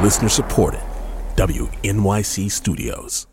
Listener supported. WNYC Studios.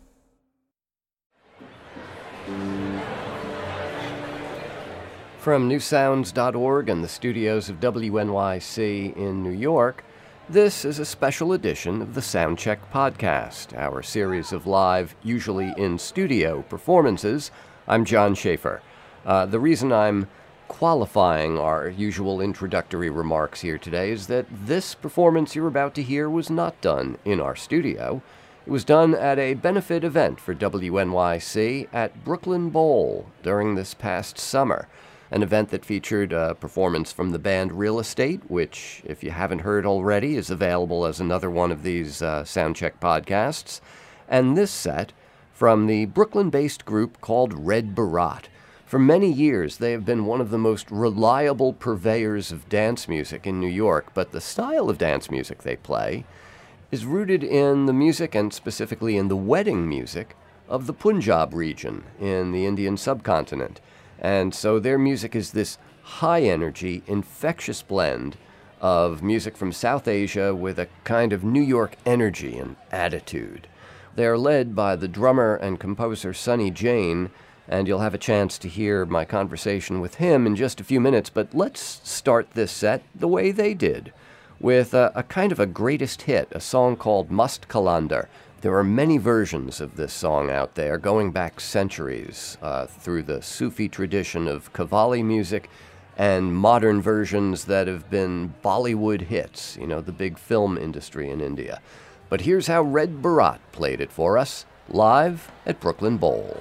From newsounds.org and the studios of WNYC in New York, this is a special edition of the Soundcheck Podcast, our series of live, usually in-studio performances. I'm John Schaefer. The reason I'm qualifying our usual introductory remarks here today is that this performance you're about to hear was not done in our studio. It was done at a benefit event for WNYC at Brooklyn Bowl during this past summer, an event that featured a performance from the band Real Estate, which, if you haven't heard already, is available as another one of these Soundcheck podcasts, and this set from the Brooklyn-based group called Red Baraat. For many years, they have been one of the most reliable purveyors of dance music in New York, but the style of dance music they play is rooted in the music, and specifically in the wedding music, of the Punjab region in the Indian subcontinent. And so their music is this high-energy, infectious blend of music from South Asia with a kind of New York energy and attitude. They're led by the drummer and composer Sonny Jain, and you'll have a chance to hear my conversation with him in just a few minutes, but let's start this set the way they did, with a kind of a greatest hit, a song called Mast Qalandar. There are many versions of this song out there, going back centuries, through the Sufi tradition of Qawwali music, and modern versions that have been Bollywood hits, the big film industry in India. But here's how Red Baraat played it for us, live at Brooklyn Bowl.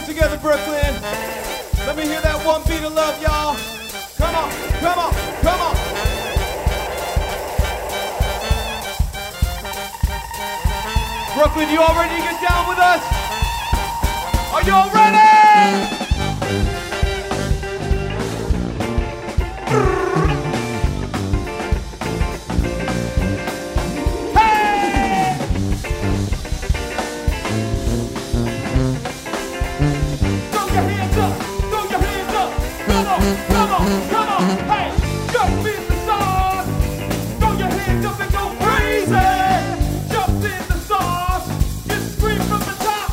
hands together, Brooklyn. Let me hear that one beat of love, y'all. Come on, come on, come on. Brooklyn, you all ready to get down with us? Are you all ready? Come on, hey, jump in the sauce. Throw your hands up and go crazy. Jump in the sauce. Just scream from the top.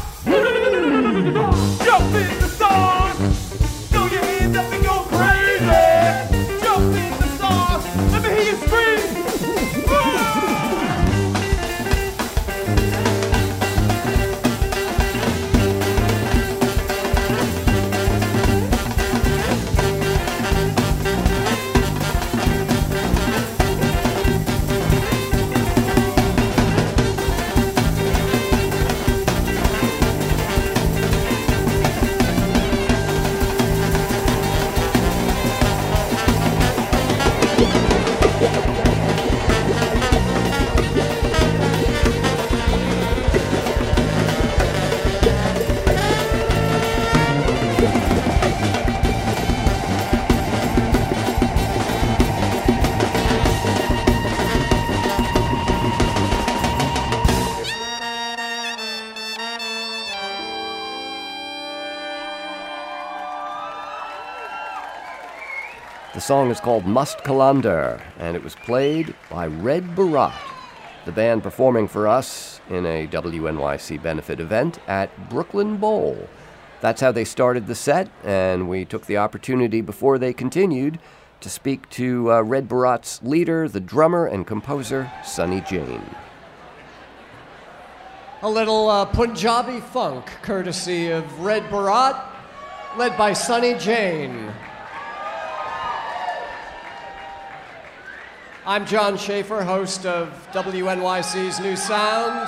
Jump in the sauce. Throw your hands up and go crazy. Jump in the sauce. Let me hear you scream. The song is called Must Kalander, and it was played by Red Barat, the band performing for us in a WNYC benefit event at Brooklyn Bowl. That's how they started the set, and we took the opportunity before they continued to speak to Red Barat's leader, the drummer and composer, Sunny Jain. A little Punjabi funk, courtesy of Red Barat, led by Sunny Jain. I'm John Schaefer, host of WNYC's New Sounds,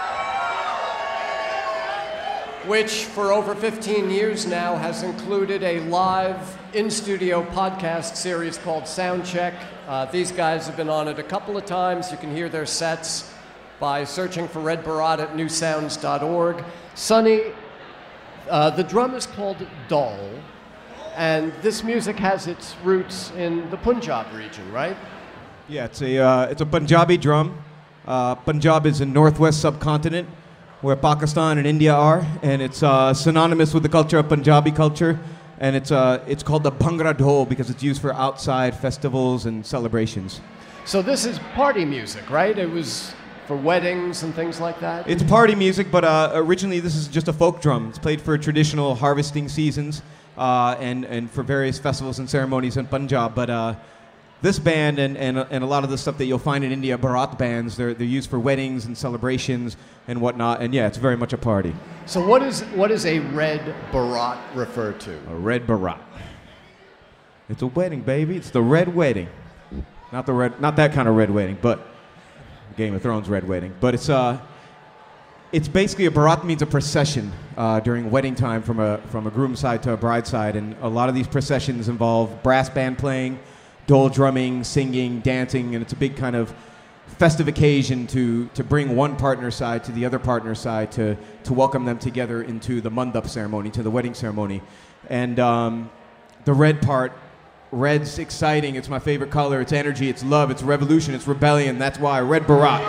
which for over 15 years now has included a live in-studio podcast series called Soundcheck. These guys have been on it a couple of times. You can hear their sets by searching for Red Barat at newsounds.org. Sunny, the drum is called Dol, and this music has its roots in the Punjab region, right? Yeah, it's a Punjabi drum. Punjab is in northwest subcontinent, where Pakistan and India are, and it's synonymous with the culture of Punjabi culture, and it's called the Bhangra Dhol because it's used for outside festivals and celebrations. So this is party music, right? It was for weddings and things like that? It's party music, but originally this is just a folk drum. It's played for traditional harvesting seasons and for various festivals and ceremonies in Punjab, but this band and a lot of the stuff that you'll find in India, Bharat bands, they're used for weddings and celebrations and whatnot. And yeah, it's very much a party. So what is a Red Barat refer to? A Red Barat. It's a wedding, baby. It's the red wedding. Not that kind of red wedding, but Game of Thrones red wedding. But it's basically a Barat means a procession during wedding time from a groom's side to a bride's side, and a lot of these processions involve brass band playing, dole drumming, singing, dancing, and it's a big kind of festive occasion to bring one partner's side to the other partner's side to welcome them together into the mandap ceremony, to the wedding ceremony. And the red part, red's exciting, it's my favorite color, it's energy, it's love, it's revolution, it's rebellion, that's why Red Barat.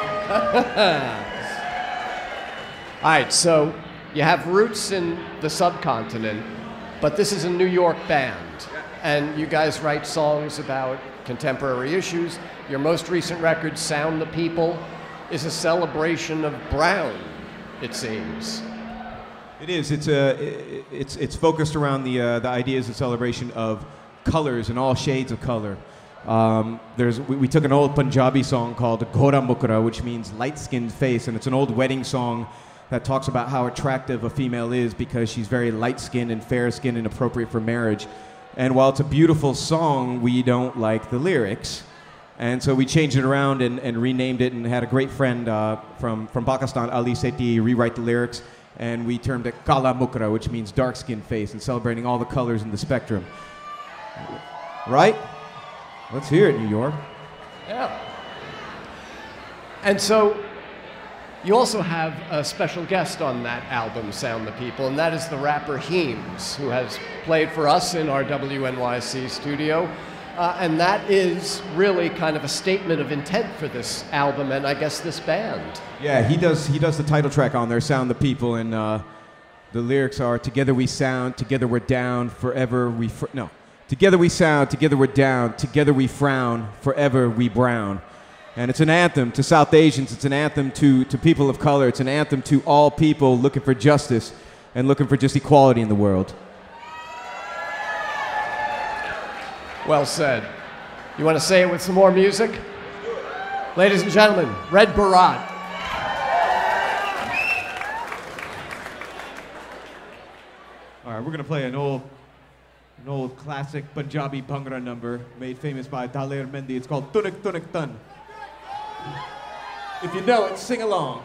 All right, so you have roots in the subcontinent, but this is a New York band. And you guys write songs about contemporary issues. Your most recent record, Sound the People, is a celebration of Brown, it seems. It is. It's focused around the ideas and celebration of colors and all shades of color. We took an old Punjabi song called Ghora Mukra, which means light-skinned face, and it's an old wedding song that talks about how attractive a female is because she's very light-skinned and fair-skinned and appropriate for marriage. And while it's a beautiful song, we don't like the lyrics. And so we changed it around and renamed it and had a great friend from Pakistan, Ali Sethi, rewrite the lyrics. and we termed it Kala Mukra, which means dark-skinned face, and celebrating all the colors in the spectrum. Right? Let's hear it, New York. Yeah. And so you also have a special guest on that album, Sound the People, and that is the rapper Heems, who has played for us in our WNYC studio. And that is really kind of a statement of intent for this album and I guess this band. Yeah, he does the title track on there, Sound the People, and the lyrics are, together we sound, together we're down, forever we... Together we sound, together we're down, together we frown, forever we brown. And it's an anthem to South Asians, it's an anthem to people of color, it's an anthem to all people looking for justice and looking for just equality in the world. Well said. You want to say it with some more music? Ladies and gentlemen, Red Bharat. All right, we're going to play an old classic Punjabi Bhangra number made famous by Daler Mehndi. It's called Tunik Tunik Tun. If you know it, sing along.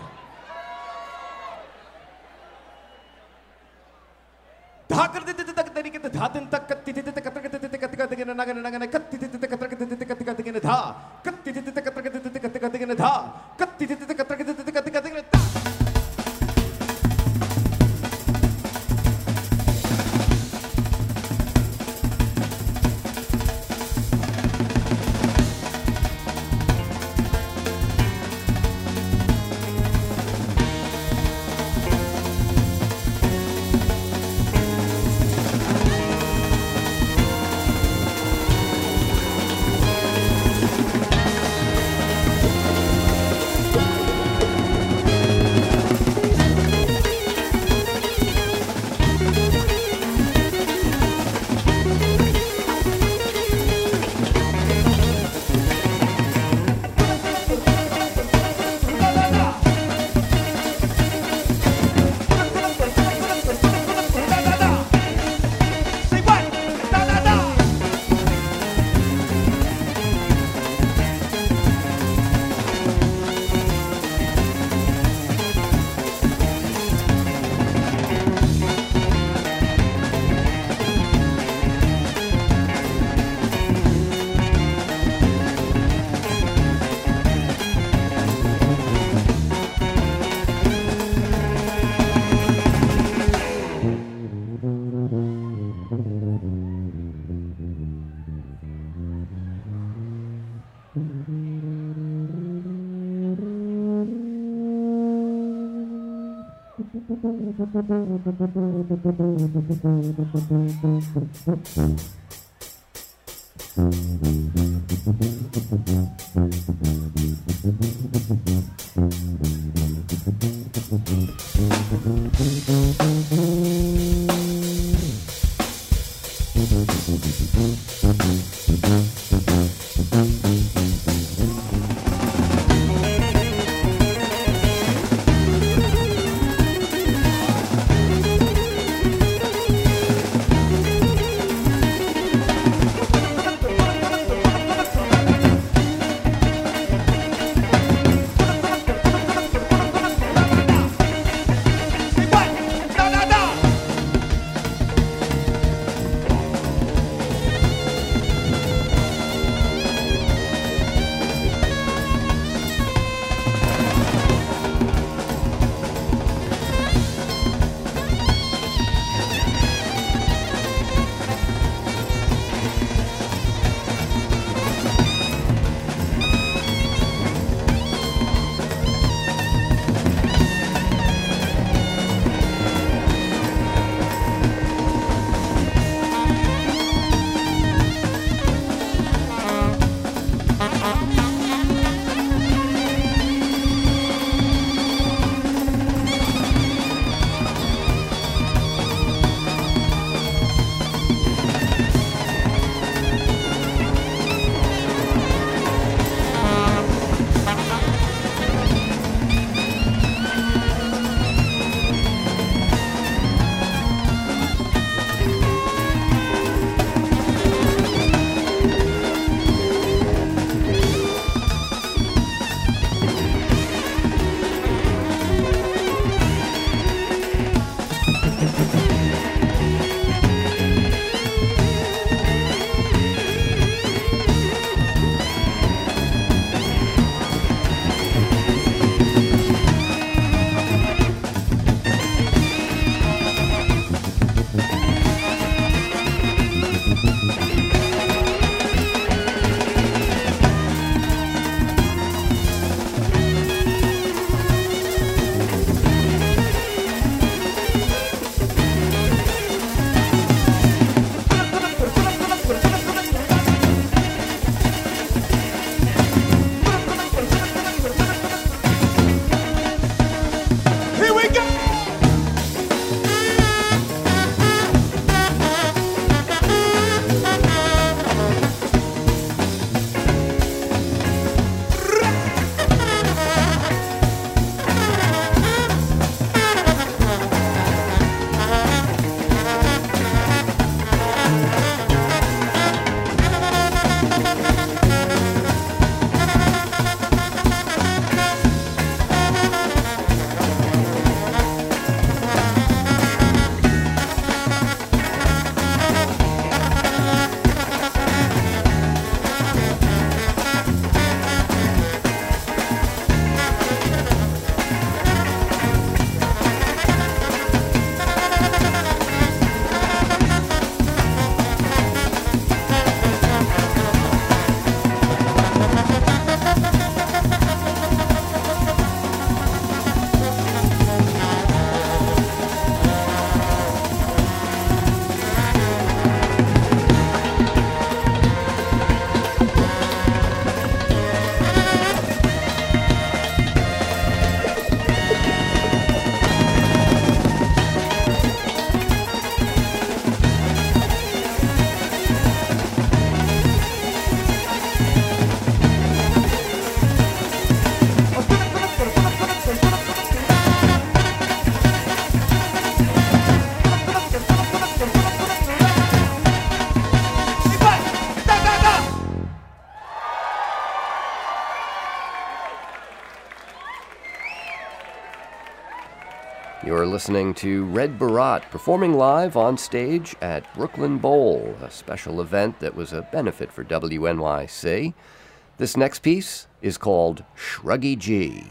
are listening to Red Baratt performing live on stage at Brooklyn Bowl, a special event that was a benefit for WNYC. This next piece is called Shruggy G.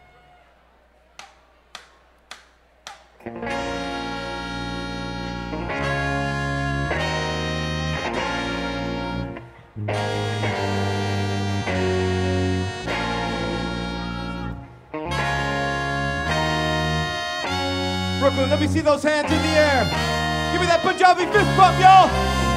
Brooklyn, let me see those hands in the air. Give me that Punjabi fist bump, y'all.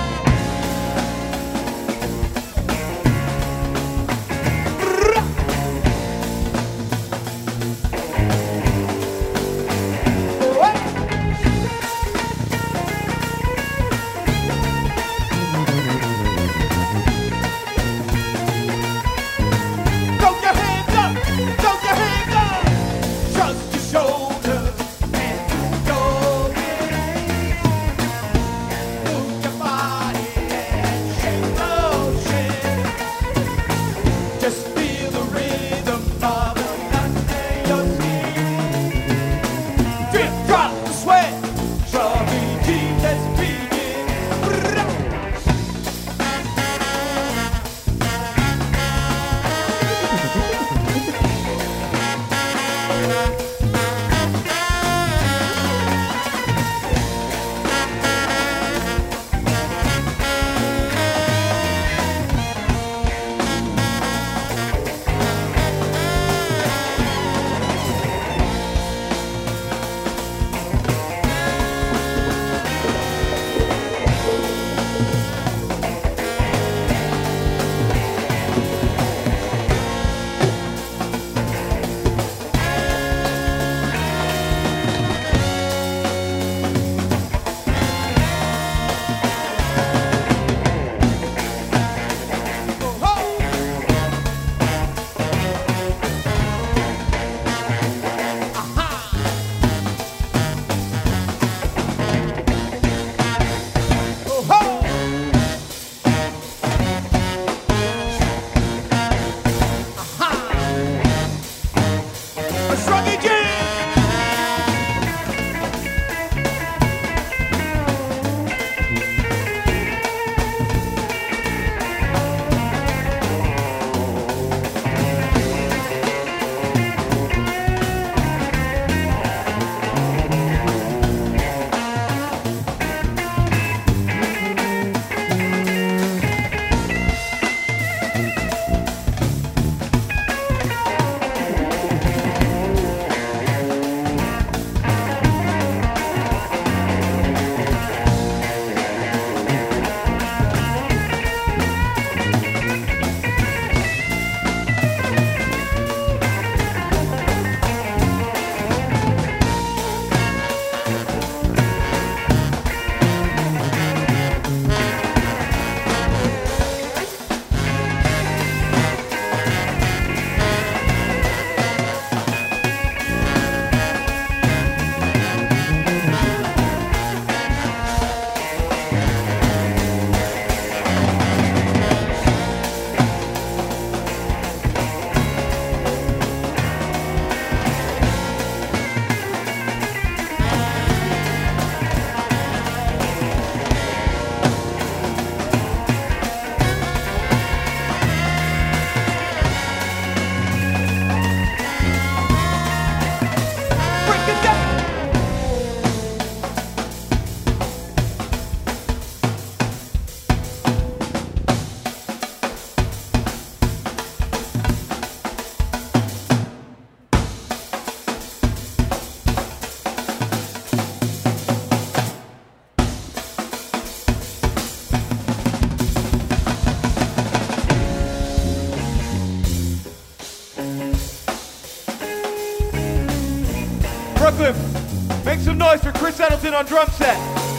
Brooklyn, make some noise for Chris Edelton on drum set.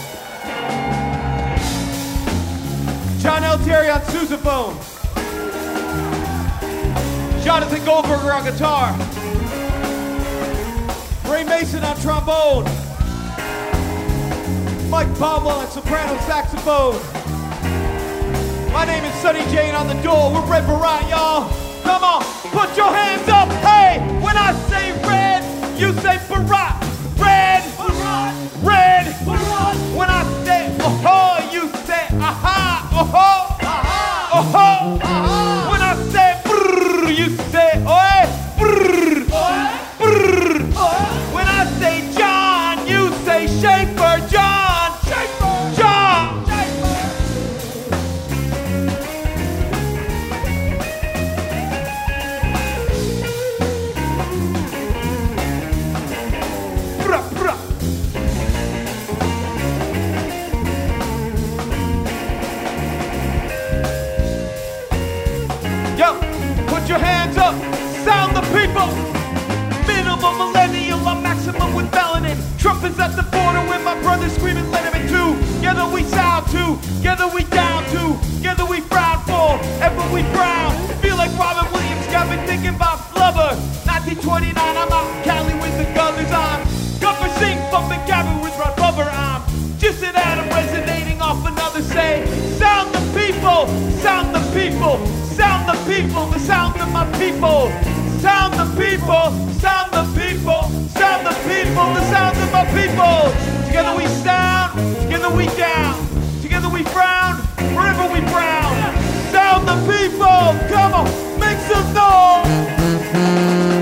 John L. Terry on sousaphone. Jonathan Goldberger on guitar. Ray Mason on trombone. Mike Baumel on soprano saxophone. My name is Sonny Jane on the dual. We're Red Baratt, y'all. Come on, put your hands up. Hey, when I say red, you say Baratt. Red. red. When I say oh-ho, you say aha, oh-ho, oh-ho. When I say brrr, you say oi, brrr, brrr. When I say John, you say Schaefer, John, John. Yo, put your hands up, sound the people. Minimum millennial, I'm maximum with melanin. Trump is at the border with my brother screaming, let him in too. Together we sound to, together we down to, together we frown for, ever we frown. Feel like Robin Williams, got me thinking about Flubber. 1929, I'm out in Cali with the gunners on. Gopher sing, bumping cabin with Rod Bubber. I'm just an atom resonating off another say. Sound the people, sound the people, sound the people, the sound of my people. Sound the people, sound the people, sound the people, the sound of my people. Together we sound, together we down, together we frown, forever we brown. Sound the people, come on, make some noise.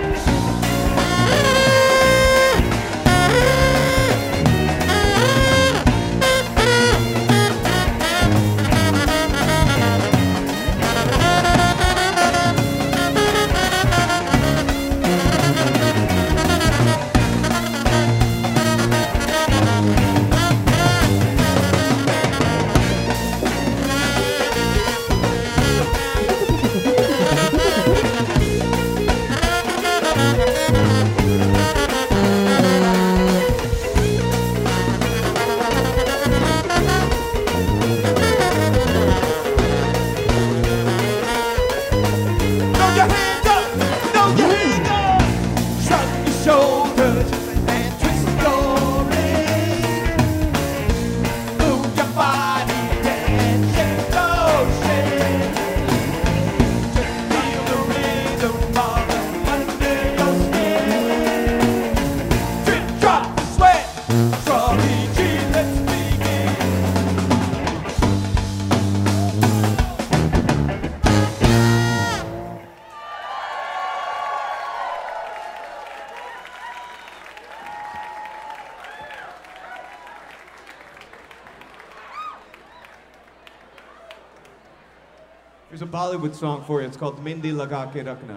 Here's a Bollywood song for you. It's called Mehndi Laga Ke Rakhna.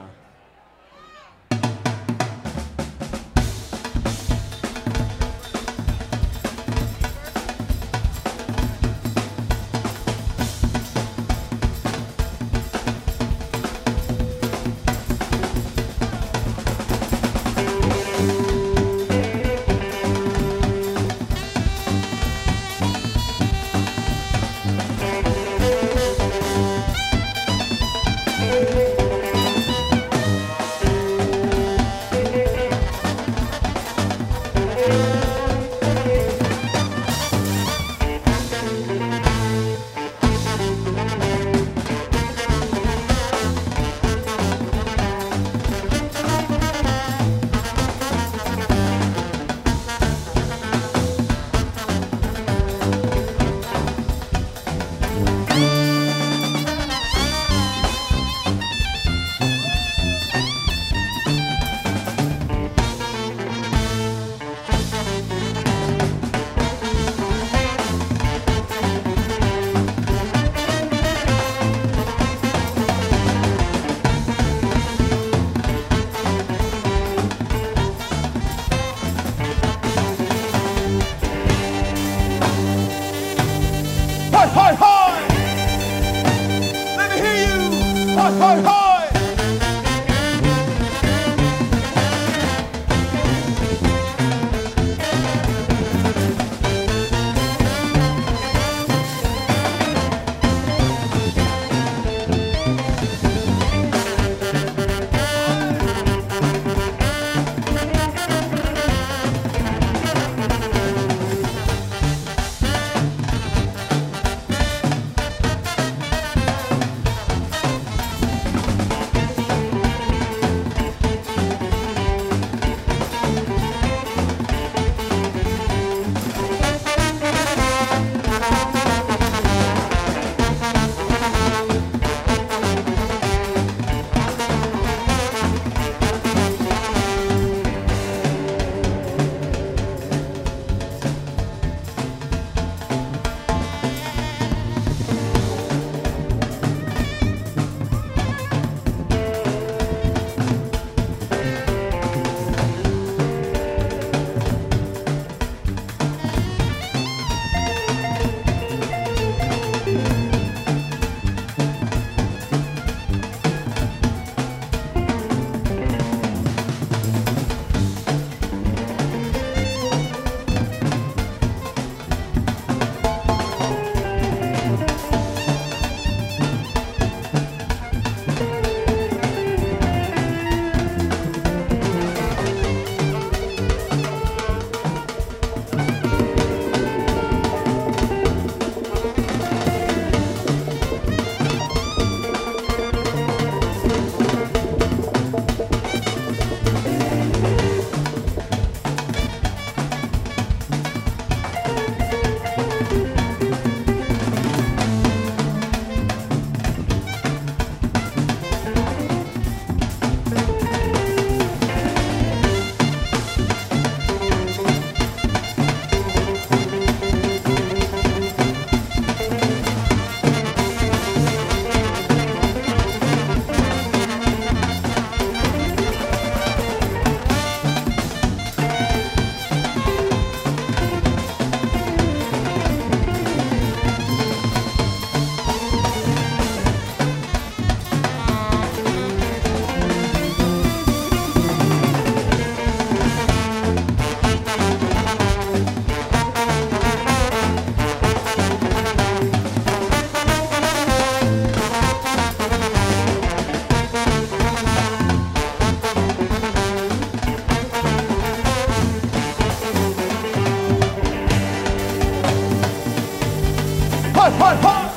Hot, hot, hot.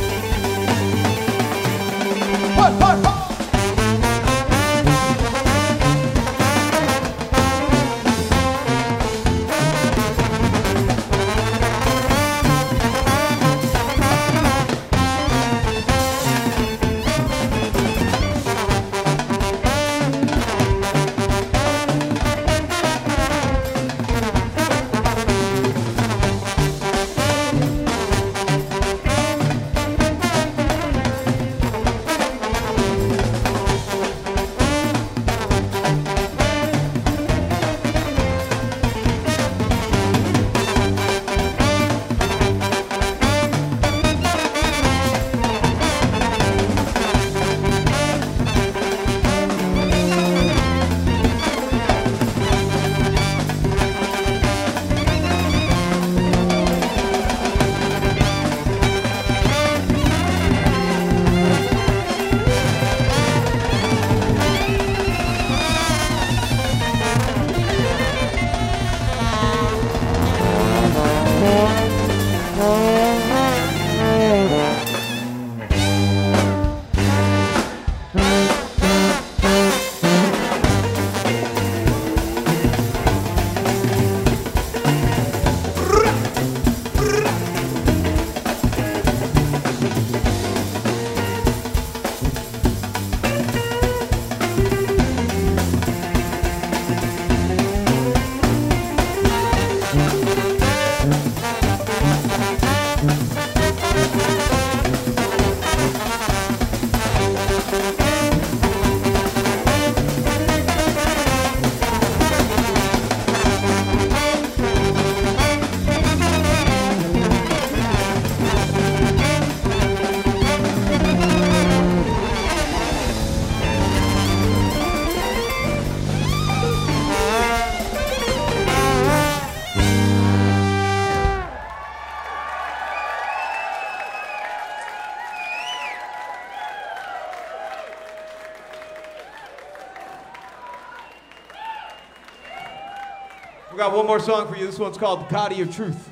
Hot, hot, hot. We got one more song for you. This one's called God of Your Truth.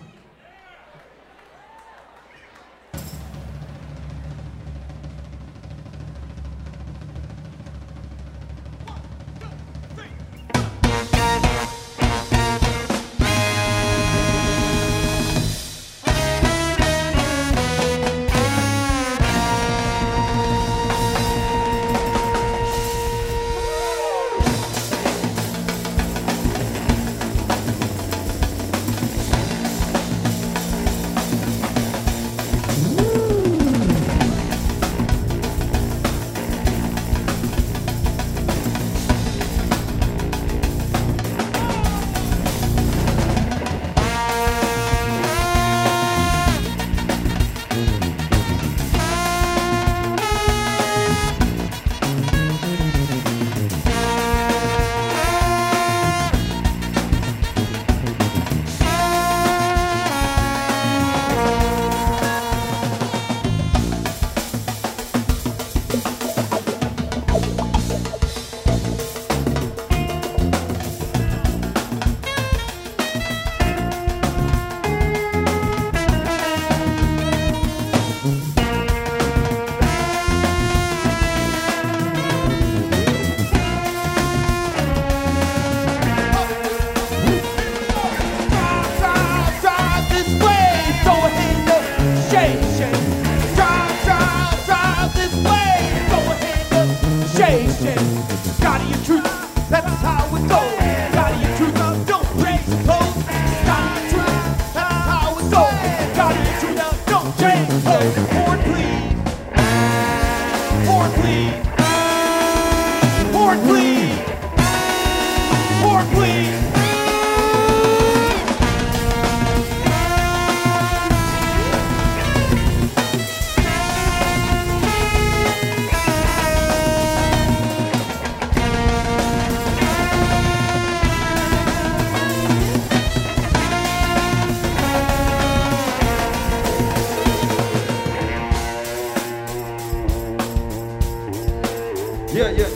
Yeah, yeah.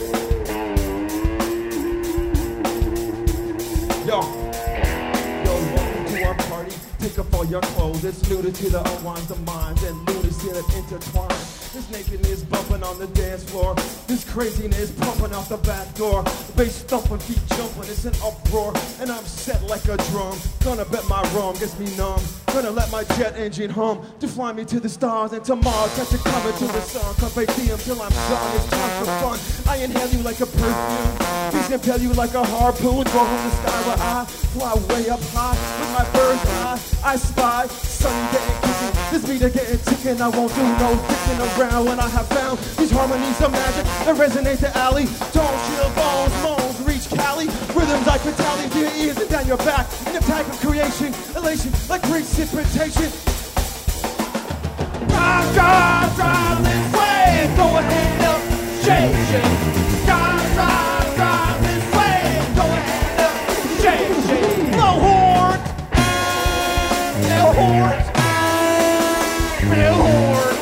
Yo, welcome to our party. Take off all your clothes. It's nudity to unwind the minds and that's intertwined. This nakedness bumping on the dance floor. This craziness pumping out the back door. Bass thumping, feet jumping, it's an uproar. And I'm set like a drum. Gonna bet my rum gets me numb. Gonna let my jet engine hum to fly me to the stars and to Mars. Got you coming to the sun. Carpe diem till I'm done. It's time for fun. I inhale you like a perfume. Please impale you like a harpoon. Go from the sky where I fly way up high. With my bird's eye, I spy. Sunny day kicking. This beat are getting ticking. I won't do no dicking around when I have found these harmonies of magic that resonate the alley. Don't chill bones, moans, reach Cali. Rhythms I could tally to your ears and down your back. In a type of creation, elation, like precipitation. Drive, drive, drive this way. Go ahead up, shake, shake. Drive, drive, drive this way. Go ahead up, shake, shake. Blow horns, blow horns, blow horns.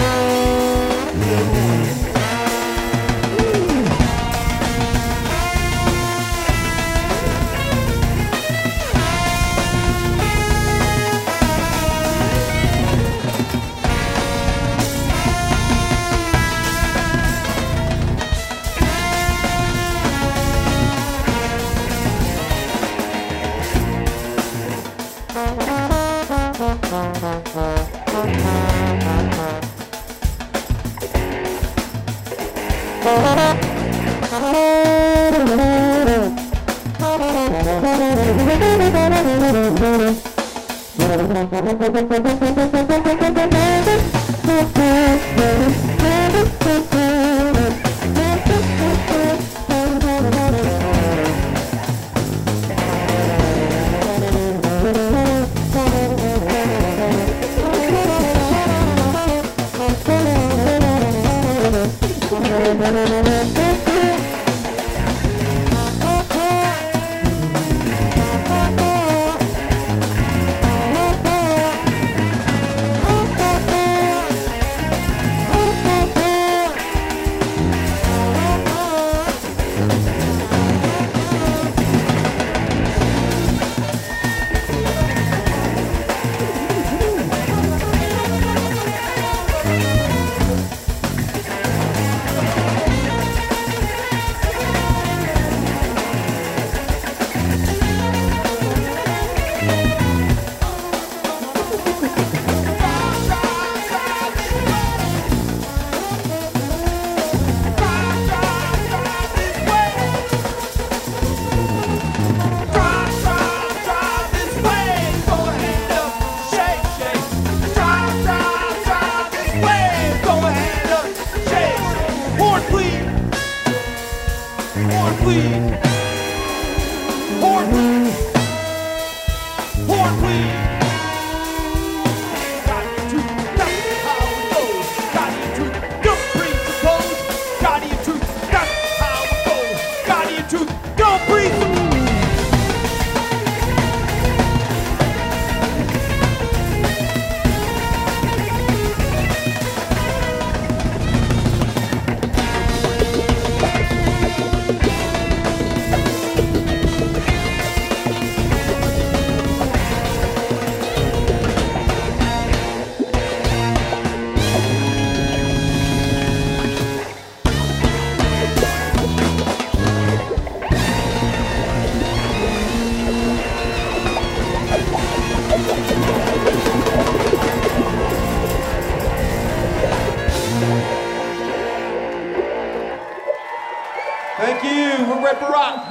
Thank you. We're Red Barat.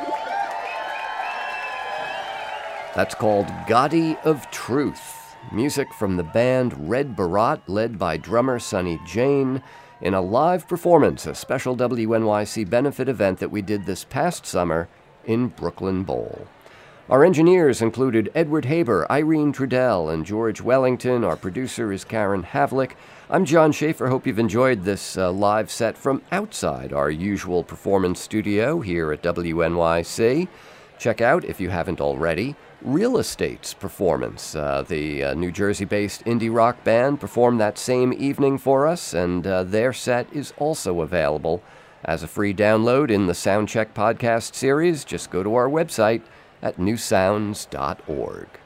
That's called Gotti of Truth. Music from the band Red Barat, led by drummer Sonny Jane, in a live performance, a special WNYC benefit event that we did this past summer in Brooklyn Bowl. Our engineers included Edward Haber, Irene Trudell, and George Wellington. Our producer is Karen Havlick. I'm John Schaefer. Hope you've enjoyed this live set from outside our usual performance studio here at WNYC. Check out, if you haven't already, Real Estate's performance. The New Jersey-based indie rock band performed that same evening for us, and their set is also available as a free download in the Soundcheck podcast series. Just go to our website at newsounds.org.